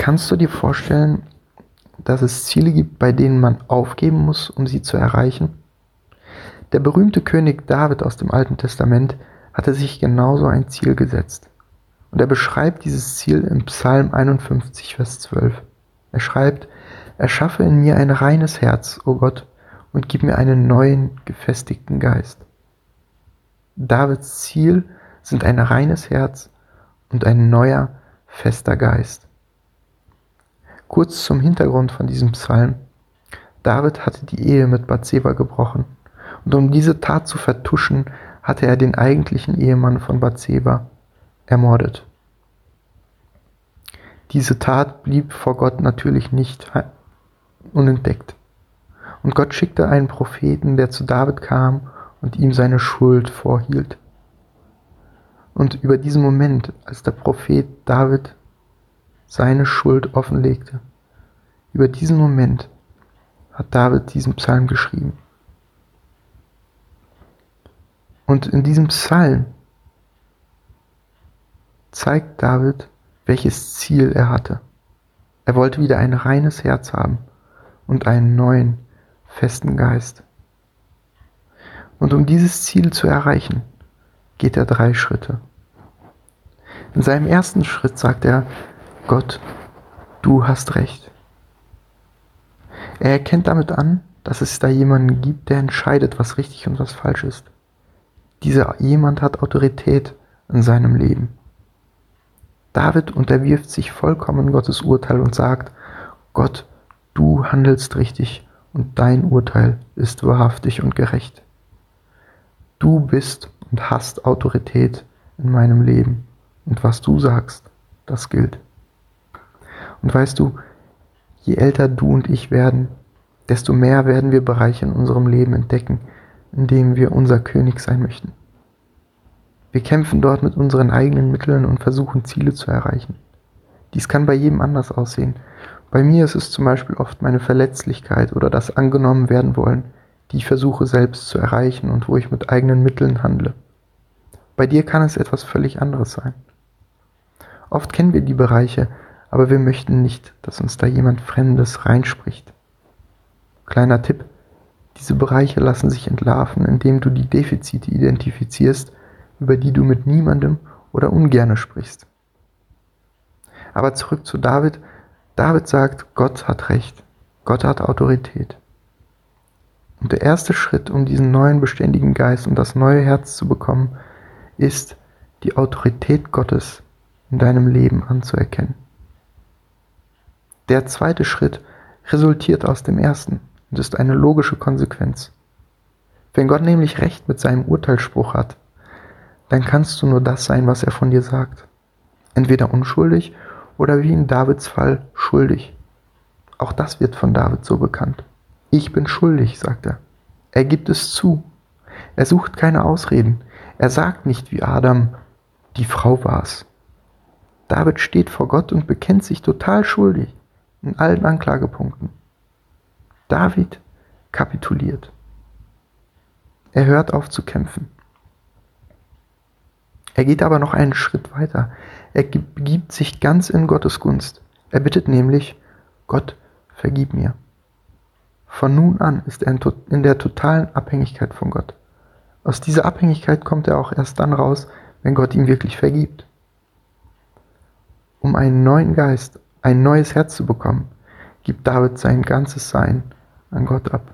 Kannst du dir vorstellen, dass es Ziele gibt, bei denen man aufgeben muss, um sie zu erreichen? Der berühmte König David aus dem Alten Testament hatte sich genauso ein Ziel gesetzt. Und er beschreibt dieses Ziel im Psalm 51, Vers 12. Er schreibt: Erschaffe in mir ein reines Herz, o Gott, und gib mir einen neuen, gefestigten Geist. Davids Ziel sind ein reines Herz und ein neuer, fester Geist. Kurz zum Hintergrund von diesem Psalm. David hatte die Ehe mit Bathseba gebrochen, und um diese Tat zu vertuschen, hatte er den eigentlichen Ehemann von Bathseba ermordet. Diese Tat blieb vor Gott natürlich nicht unentdeckt. Und Gott schickte einen Propheten, der zu David kam und ihm seine Schuld vorhielt. Und über diesen Moment, als der Prophet David seine Schuld offenlegte, über diesen Moment hat David diesen Psalm geschrieben. Und in diesem Psalm zeigt David, welches Ziel er hatte. Er wollte wieder ein reines Herz haben und einen neuen, festen Geist. Und um dieses Ziel zu erreichen, geht er 3 Schritte. In seinem ersten Schritt sagt er: Gott, du hast recht. Er erkennt damit an, dass es da jemanden gibt, der entscheidet, was richtig und was falsch ist. Dieser jemand hat Autorität in seinem Leben. David unterwirft sich vollkommen Gottes Urteil und sagt: Gott, du handelst richtig und dein Urteil ist wahrhaftig und gerecht. Du bist und hast Autorität in meinem Leben und was du sagst, das gilt. Und weißt du, je älter du und ich werden, desto mehr werden wir Bereiche in unserem Leben entdecken, in denen wir unser König sein möchten. Wir kämpfen dort mit unseren eigenen Mitteln und versuchen, Ziele zu erreichen. Dies kann bei jedem anders aussehen. Bei mir ist es zum Beispiel oft meine Verletzlichkeit oder das angenommen werden wollen, die ich versuche selbst zu erreichen und wo ich mit eigenen Mitteln handle. Bei dir kann es etwas völlig anderes sein. Oft kennen wir die Bereiche, aber wir möchten nicht, dass uns da jemand Fremdes reinspricht. Kleiner Tipp: Diese Bereiche lassen sich entlarven, indem du die Defizite identifizierst, über die du mit niemandem oder ungerne sprichst. Aber zurück zu David. David sagt, Gott hat Recht, Gott hat Autorität. Und der erste Schritt, um diesen neuen beständigen Geist und das neue Herz zu bekommen, ist, die Autorität Gottes in deinem Leben anzuerkennen. Der zweite Schritt resultiert aus dem ersten und ist eine logische Konsequenz. Wenn Gott nämlich Recht mit seinem Urteilsspruch hat, dann kannst du nur das sein, was er von dir sagt. Entweder unschuldig oder wie in Davids Fall schuldig. Auch das wird von David so bekannt. Ich bin schuldig, sagt er. Er gibt es zu. Er sucht keine Ausreden. Er sagt nicht wie Adam, die Frau war's. David steht vor Gott und bekennt sich total schuldig in allen Anklagepunkten. David kapituliert. Er hört auf zu kämpfen. Er geht aber noch einen Schritt weiter. Er begibt sich ganz in Gottes Gunst. Er bittet nämlich: Gott, vergib mir. Von nun an ist er in der totalen Abhängigkeit von Gott. Aus dieser Abhängigkeit kommt er auch erst dann raus, wenn Gott ihm wirklich vergibt. Um einen neuen Geist, ein neues Herz zu bekommen, gibt David sein ganzes Sein an Gott ab.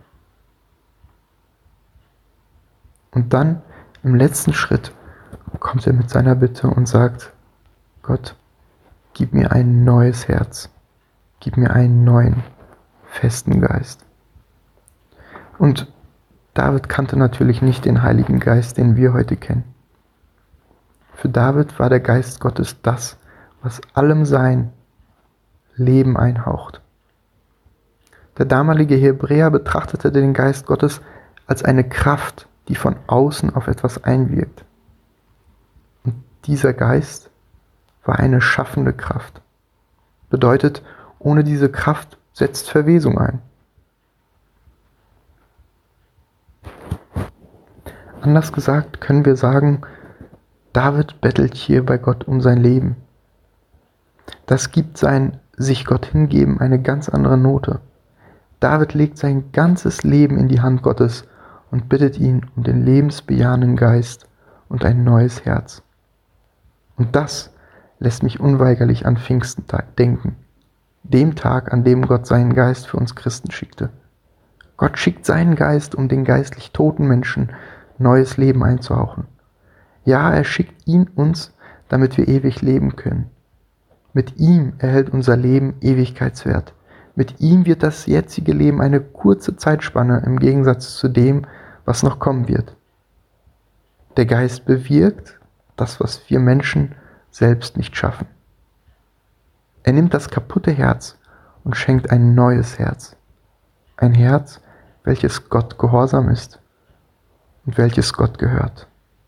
Und dann, im letzten Schritt, kommt er mit seiner Bitte und sagt: Gott, gib mir ein neues Herz, gib mir einen neuen, festen Geist. Und David kannte natürlich nicht den Heiligen Geist, den wir heute kennen. Für David war der Geist Gottes das, was allem Sein Leben einhaucht. Der damalige Hebräer betrachtete den Geist Gottes als eine Kraft, die von außen auf etwas einwirkt. Und dieser Geist war eine schaffende Kraft. Bedeutet, ohne diese Kraft setzt Verwesung ein. Anders gesagt können wir sagen, David bettelt hier bei Gott um sein Leben. Das gibt sein sich Gott hingeben eine ganz andere Note. David legt sein ganzes Leben in die Hand Gottes und bittet ihn um den lebensbejahenden Geist und ein neues Herz. Und das lässt mich unweigerlich an Pfingstentag denken, dem Tag, an dem Gott seinen Geist für uns Christen schickte. Gott schickt seinen Geist, um den geistlich toten Menschen neues Leben einzuhauchen. Ja, er schickt ihn uns, damit wir ewig leben können. Mit ihm erhält unser Leben Ewigkeitswert. Mit ihm wird das jetzige Leben eine kurze Zeitspanne im Gegensatz zu dem, was noch kommen wird. Der Geist bewirkt das, was wir Menschen selbst nicht schaffen. Er nimmt das kaputte Herz und schenkt ein neues Herz. Ein Herz, welches Gott gehorsam ist und welches Gott gehört.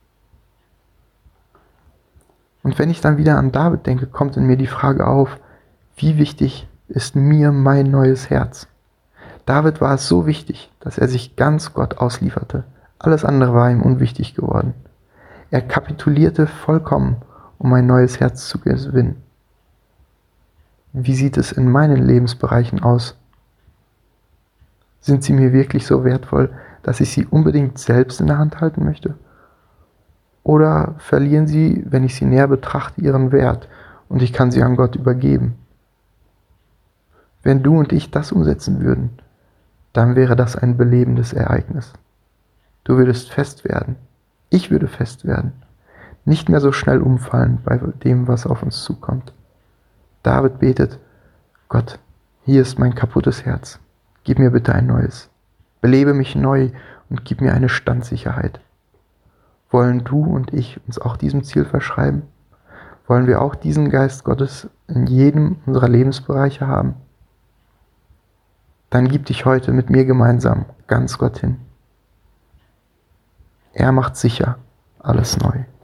Und wenn ich dann wieder an David denke, kommt in mir die Frage auf, wie wichtig ist mir mein neues Herz? David war es so wichtig, dass er sich ganz Gott auslieferte. Alles andere war ihm unwichtig geworden. Er kapitulierte vollkommen, um ein neues Herz zu gewinnen. Wie sieht es in meinen Lebensbereichen aus? Sind sie mir wirklich so wertvoll, dass ich sie unbedingt selbst in der Hand halten möchte? Oder verlieren sie, wenn ich sie näher betrachte, ihren Wert und ich kann sie an Gott übergeben? Wenn du und ich das umsetzen würden, dann wäre das ein belebendes Ereignis. Du würdest fest werden. Ich würde fest werden. Nicht mehr so schnell umfallen bei dem, was auf uns zukommt. David betet, Gott, hier ist mein kaputtes Herz. Gib mir bitte ein neues. Belebe mich neu und gib mir eine Standsicherheit. Wollen du und ich uns auch diesem Ziel verschreiben? Wollen wir auch diesen Geist Gottes in jedem unserer Lebensbereiche haben? Dann gib dich heute mit mir gemeinsam ganz Gott hin. Er macht sicher alles neu.